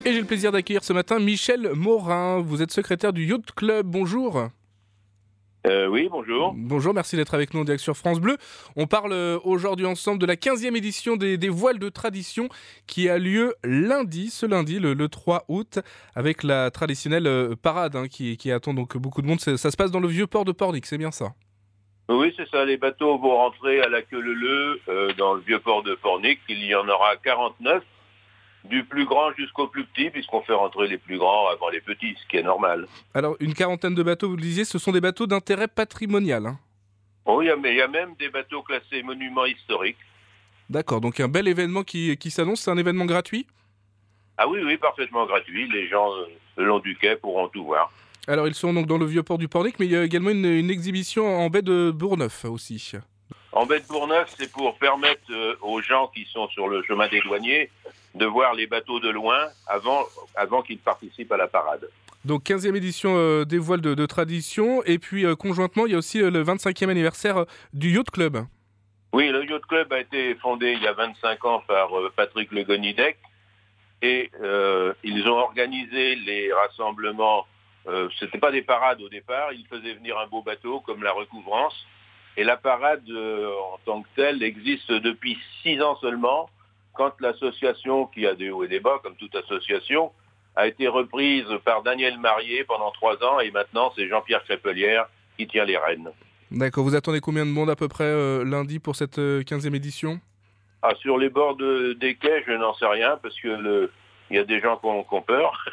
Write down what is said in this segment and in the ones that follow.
Et j'ai le plaisir d'accueillir ce matin Michel Morin. Vous êtes secrétaire du Yacht Club. Bonjour. Oui, bonjour. Bonjour, merci d'être avec nous en direct sur France Bleu. On parle aujourd'hui ensemble de la 15e édition des voiles de tradition qui a lieu ce lundi, le 3 août, avec la traditionnelle parade qui attend donc beaucoup de monde. Ça se passe dans le vieux port de Pornic, c'est bien ça? Oui, c'est ça, les bateaux vont rentrer à la queue leu dans le vieux port de Pornic. Il y en aura 49, du plus grand jusqu'au plus petit, puisqu'on fait rentrer les plus grands avant les petits, ce qui est normal. Alors, une quarantaine de bateaux, vous le disiez, ce sont des bateaux d'intérêt patrimonial, hein. Oh, il y a même des bateaux classés monuments historiques. D'accord, donc un bel événement qui s'annonce, c'est un événement gratuit? Ah oui, oui, parfaitement gratuit. Les gens le long du quai pourront tout voir. Alors, ils sont donc dans le vieux port du Pornic, mais il y a également une exhibition en baie de Bourgneuf aussi. En baie de Bourgneuf, c'est pour permettre aux gens qui sont sur le chemin des douaniers de voir les bateaux de loin avant qu'ils participent à la parade. Donc 15e édition des voiles de tradition, et puis conjointement, il y a aussi le 25e anniversaire du Yacht Club. Oui, le Yacht Club a été fondé il y a 25 ans par Patrick Le Gonidec et ils ont organisé les rassemblements. C'était pas des parades au départ, ils faisaient venir un beau bateau comme la Recouvrance. Et la parade en tant que telle existe depuis 6 ans seulement, quand l'association, qui a des hauts et des bas comme toute association, a été reprise par Daniel Marié pendant 3 ans et maintenant c'est Jean-Pierre Crépelière qui tient les rênes. D'accord, vous attendez combien de monde à peu près lundi pour cette 15e édition? Ah, sur les bords des quais, je n'en sais rien parce que il y a des gens qui ont peur.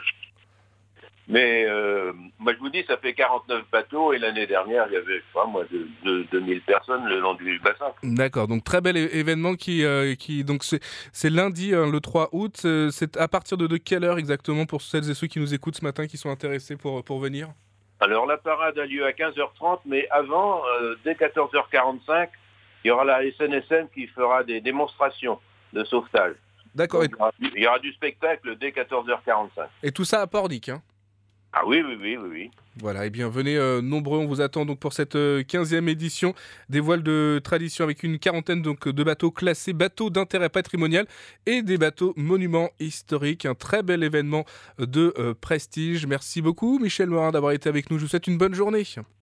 Mais moi je vous dis, ça fait 49 bateaux et l'année dernière il y avait, je sais pas moi, 2000 personnes le long du bassin. D'accord, donc très bel événement qui donc c'est lundi le 3 août. C'est à partir de quelle heure exactement pour celles et ceux qui nous écoutent ce matin qui sont intéressés pour venir? Alors la parade a lieu à 15h30, mais avant, dès 14h45, il y aura la SNSM qui fera des démonstrations de sauvetage. D'accord, Donc, il y aura du spectacle dès 14h45. et tout ça à Pornic, hein? Ah oui, oui, oui, oui, oui. Voilà, et bien venez nombreux, on vous attend donc pour cette 15e édition des voiles de tradition avec une quarantaine donc de bateaux classés, bateaux d'intérêt patrimonial et des bateaux monuments historiques. Un très bel événement de prestige. Merci beaucoup Michel Morin d'avoir été avec nous. Je vous souhaite une bonne journée.